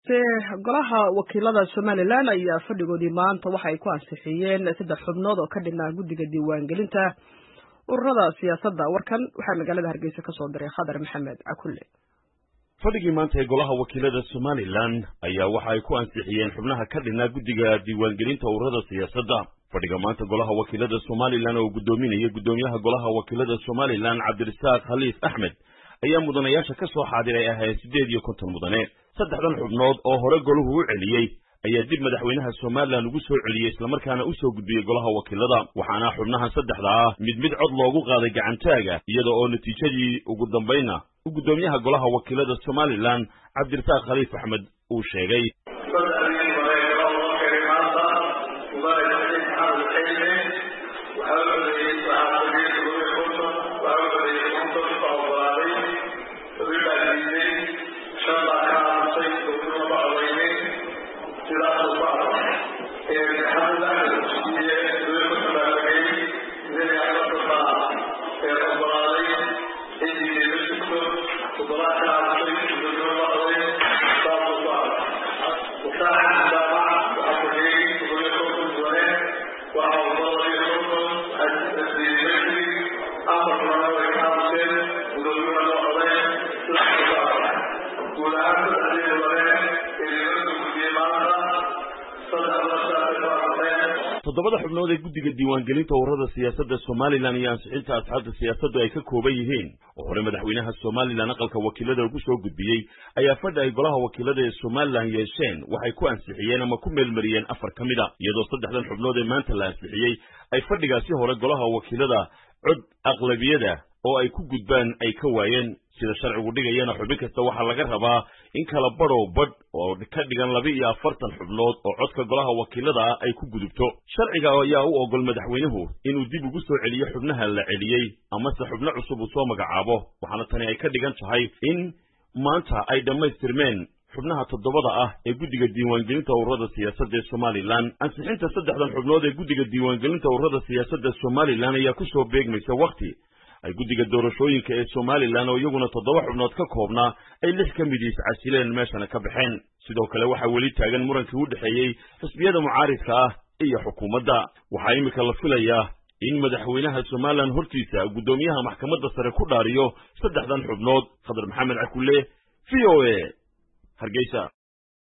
golaha wakiilada Somaliland ayaa fadhigoodii maanta waxa ay ku ansixiyeen 3 xubnood oo ka dhinaa guddiga diiwaangelinta ururada siyaasadda. Warkan waxaa magaalada Hargeysa ka soo diray Khadar Maxamed Akulle. fadhigii maanta ee golaha wakiilada Somaliland ayaa waxa ay ku ansixiyeen xubnaha ka dhinaa guddiga diiwaangelinta ururada siyaasadda. fadhiga maanta golaha wakiilada Somaliland oo gudoomiyaha golaha wakiilada Somaliland Cabdirasaaq Khaliif Axmed ayaa mudanayaasha ka soo xaadiray ahayd 58 mudane. saddexdan xubnood oo hore goluhu u celiyay ayaa dib madaxweynaha Somaliland ugu soo celiyay isla markaana u soo gudbiyay golaha wakiilada, waxaana xubnahan saddexda ah mid cod loogu qaaday gacantaaga iyada oo natiijadii ugu dambayna gudoomiyaha golaha wakiilada Somaliland Cabdirasaaq Khaliif Axmed uu sheegay toddobada xubnood ee guddiga diiwaangelinta ururada siyaasadda Somaliland iyo ansixinta asxaabta siyaasaddu ay ka kooban yihiin oo hore madaxweynaha Somaliland aqalka wakiilada ugu soo gudbiyay ayaa fadhi ay golaha wakiilada ee Somaliland yeesheen waxay ku ansixiyeen ama ku meelmariyeen 4 ka mid ah, iyadoo saddexdan xubnood ee maanta la ansixiyay ay fadhigaasi hore golaha wakiilada cod aqlabiyada oo ay ku gudbaan ay ka waayeen. sida sharcigu dhigayana xubin kasta waxaa laga rabaa in kala badh oo ka dhigan 42 xubnood oo codka golaha wakiilada ay ku gudubto. sharciga ayaa u ogol madaxweynuhu inuu dib ugu soo celiyo xubnaha la celiyay ama se xubno cusub uu soo magacaabo, waxaana tani ay ka dhigan tahay in maanta ay dhammaystirmeen xubnaha 7 ah ee guddiga diiwaangelinta ururada siyaasadda ee Somaliland. ansixinta saddexdan xubnood ee guddiga diiwaangelinta ururada siyaasadda Somaliland ayaa ku soo beegmaysa waqti ay guddiga doorashooyinka ee Somaliland oo iyaguna 7 xubnood ka koobnaa ay 6 ka mid iscasileen meeshana ka baxeen. sidoo kale waxaa weli taagan murankii u dhaxeeyay xisbiyada mucaaridka ah iyo xukuumadda. waxaa imika la filayaa in madaxweynaha Somaliland hortiisa gudoomiyaha maxkamadda sare ku dhaariyo saddexdan xubnood. Khadar Maxamed Akulle, VOA, Hargeysa.